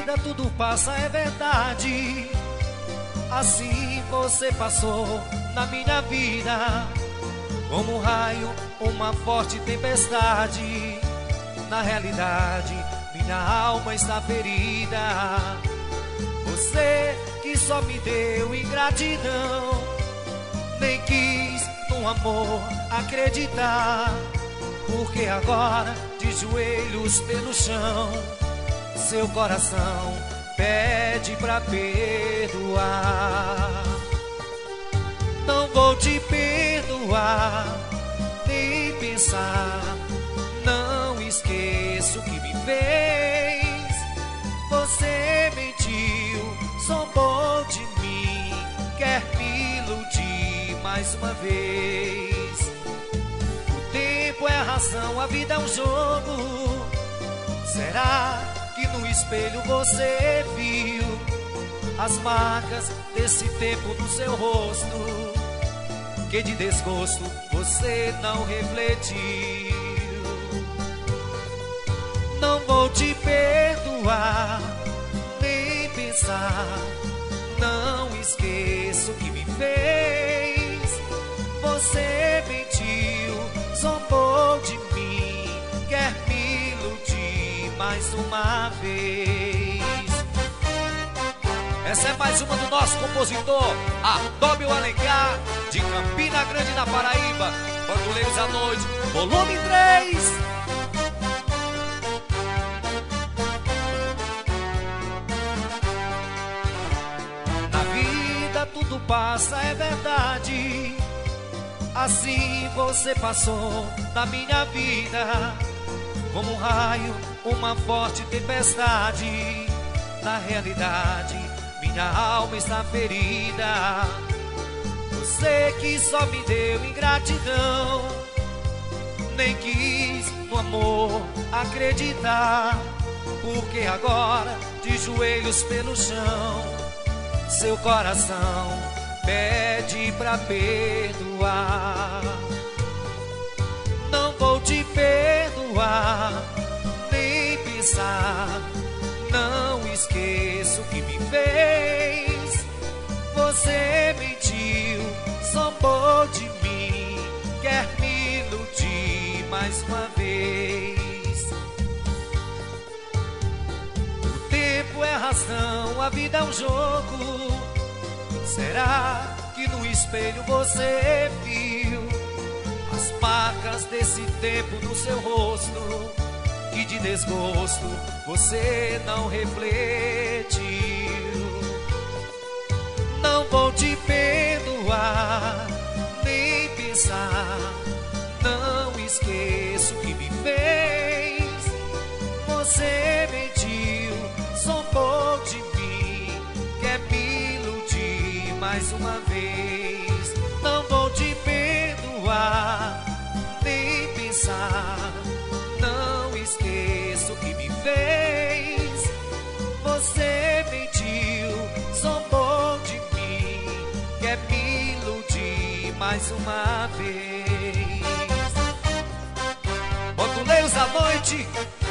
vida tudo passa, é verdade. Assim você passou na minha vida, como um raio, uma forte tempestade. Na realidade, minha alma está ferida. Você que só me deu ingratidão, nem quis no amor acreditar, porque agora de joelhos pelo chão, seu coração pede pra perdoar. Não vou te perdoar, nem pensar. Não esqueço o que me fez. Você mentiu, zombou de mim, quer me iludir mais uma vez. O tempo é a razão, a vida é um jogo. Será que no espelho você viu as marcas desse tempo no seu rosto, que de desgosto você não refletiu? Não vou te perdoar, nem pensar. Não esqueço o que me fez. Você mentiu, zombou de mim, quer me iludir mais uma vez. Essa é mais uma do nosso compositor Adóbio Alencar, de Campina Grande, na Paraíba. Bandoleiros à Noite, volume 3. Tudo passa, é verdade. Assim você passou na minha vida, como um raio, uma forte tempestade. Na realidade, minha alma está ferida. Você que só me deu ingratidão, nem quis no amor acreditar, porque agora de joelhos pelo chão, seu coração pede pra perdoar. Não vou te perdoar, nem pensar. Não esqueço o que me fez. Você mentiu, zombou de mim, quer me iludir mais uma vez. É razão, a vida é um jogo. Será que no espelho você viu as marcas desse tempo no seu rosto, que de desgosto você não refletiu? Não vou te perdoar, nem pensar. Não esqueço o que me fez. Você mentiu, zombou de mim, quer me iludir mais uma vez. Não vou te perdoar, nem pensar. Não esqueço o que me fez. Você mentiu, zombou de mim, quer me iludir mais uma vez. Bandoleiros à Noite,